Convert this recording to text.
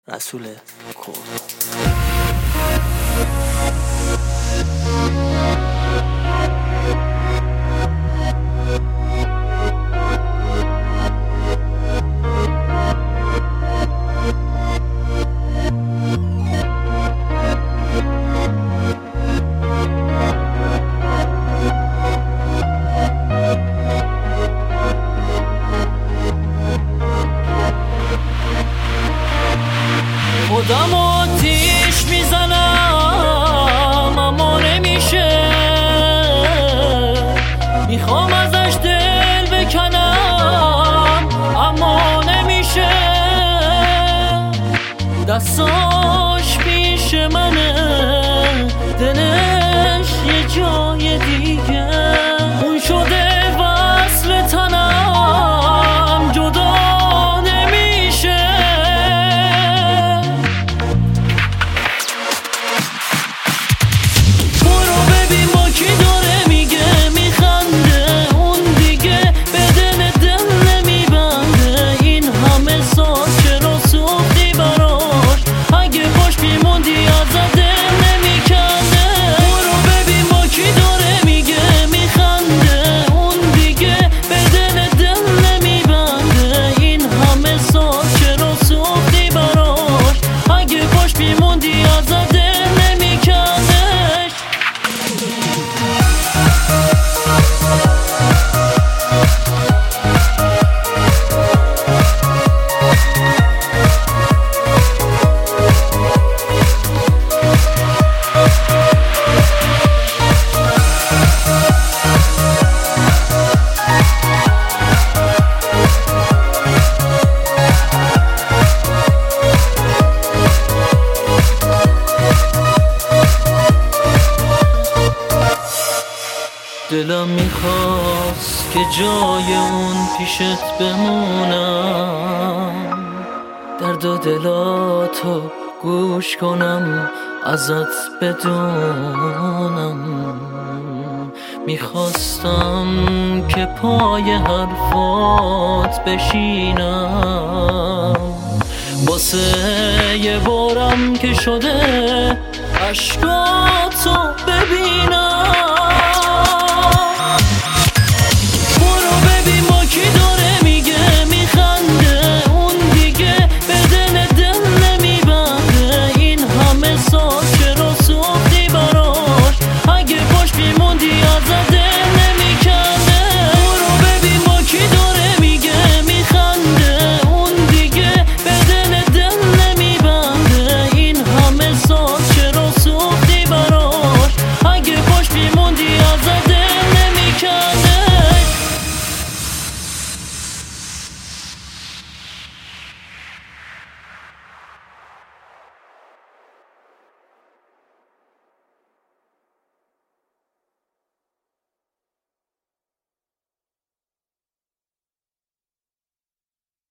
رسول کرد. خودم آتیش میزنم اما نمیشه، میخوام ازش دل بکنم اما نمیشه، دستاش پیش منه دلش یه جای دیگه، اون شده وصل تنم جدا نمیشه. دلم میخواست که جای اون پیشت بمونم، درد و دلاتو گوش کنم ازت بدونم، میخواستم که پای حرفات بشینم، واسه یه بارم که شده عشقاتو ببینم.